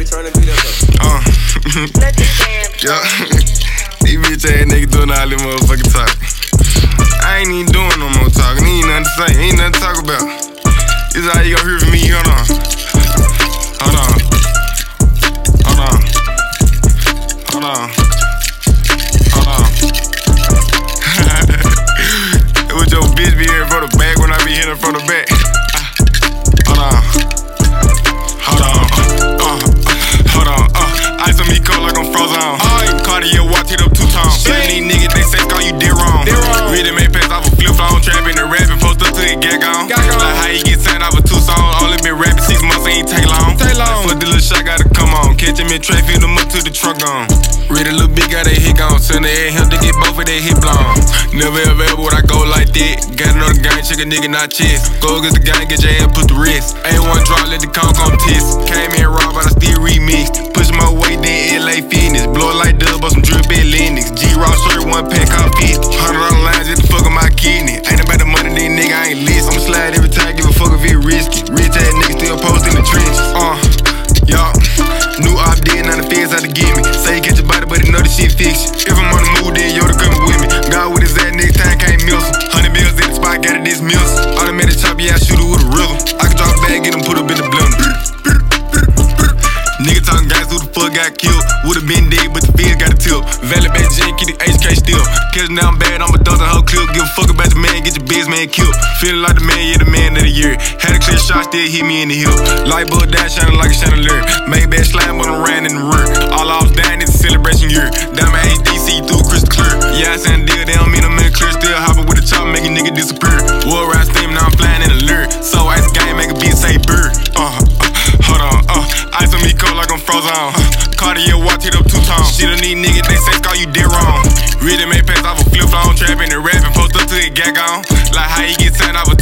Yeah. These bitch ass niggas doing all this motherfucking talk. I ain't even doing no more talking. Ain't nothing to say. Ain't nothing to talk about. This is how you gon' hear from me. Hold on. Hold on. Hold on. Hold on. Hold on. It was your bitch be here from the back when I be hitting from the back. Hold on. Hold on. Hold on. Ice on me cold like I'm frozen. Cardio watch it up 2 times. These niggas, they say call you dead wrong. Really made pass off a flip phone, trapping and rapping, post up to the gag on. Like how you get signed off of 2 songs, only been rapping 6 months, ain't take long. For the little shot, gotta come on. Catch him in traffic, fill him up to the truck on. Really little big, got that hit gone. Send the head him to get both of that hit blown. Never ever would I go like that. Got another gang, check a nigga, not chest. Go against the gang, get your ass put the wrist. Ain't one drop, let the con come test. Came in raw, but I still remixed. Push my weight, then LA Fitness. Blow it like dub, but some drip at Linux. G-Raw shirt, 1 pack, off 50. $100 lines, just to fuck up my kidney. Ain't about the money, then nigga, I ain't list. I'ma slide every time, give a fuck if it risky. Rich ass nigga still post in the trenches. Y'all. New op dead, now the feds out to get me. Say he catch your body, but he know the shit fix you. If I'm on the move, then Yoda coming with me. God with his ass, next time can't miss him. 100 bills in the spot, got it dismiss. Automatic chop, yeah, I shoot it with a rhythm. I can drop a bag, get him put up in the blender. Nigga talking guys who the fuck got killed. Would've been dead, but the feds got a tilt. Valley back J, keep the HK still. Catching down bad, I'ma dunk the whole clip. Give a fuck about the man, get your biz man killed. Feeling like the man, yeah, the man of the year. Had a clear shot, still hit me in the heel. Light bulb dash, shining like a chandelier. Made bad slime, but I'm ran in the rear. All I was dying, it's a celebration year. Diamond HDC through crystal clear. Yeah, I send a deal, they don't mean I'm in the clear. Still hopping with a chop, make a nigga disappear. War ride steam, now I'm flying in the lure. So ice game, make a beat say bird. Hold on, ice on me cold like I'm frozen. Cardio watch it up 2 times. Shit on these niggas, they say call you dead wrong. Really made pass off a flip phone, trapping and rapping, post up to the gag on. Like how you get signed off a